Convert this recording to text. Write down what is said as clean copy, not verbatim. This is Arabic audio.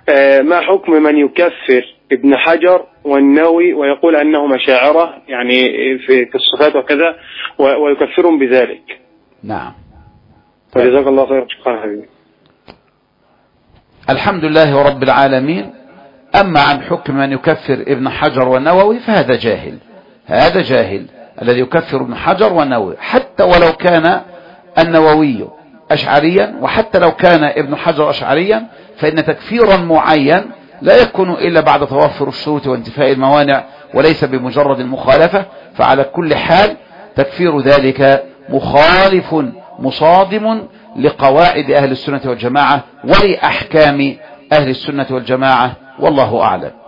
ما حكم من يكفر ابن حجر والنووي ويقول أنهم أشاعرة يعني في الصفات وكذا ويكفرهم بذلك؟ نعم. فجزاك الله خير. شكرا حبيبي. الحمد لله رب العالمين. أما عن حكم من يكفر ابن حجر والنووي فهذا جاهل، هذا جاهل الذي يكفر ابن حجر والنووي، حتى ولو كان النووي أشعريا وحتى لو كان ابن حجر أشعريا، فإن تكفيرا معين لا يكون إلا بعد توفر الشروط وانتفاء الموانع وليس بمجرد المخالفة. فعلى كل حال تكفير ذلك مخالف مصادم لقواعد أهل السنة والجماعة ولأحكام أهل السنة والجماعة، والله أعلم.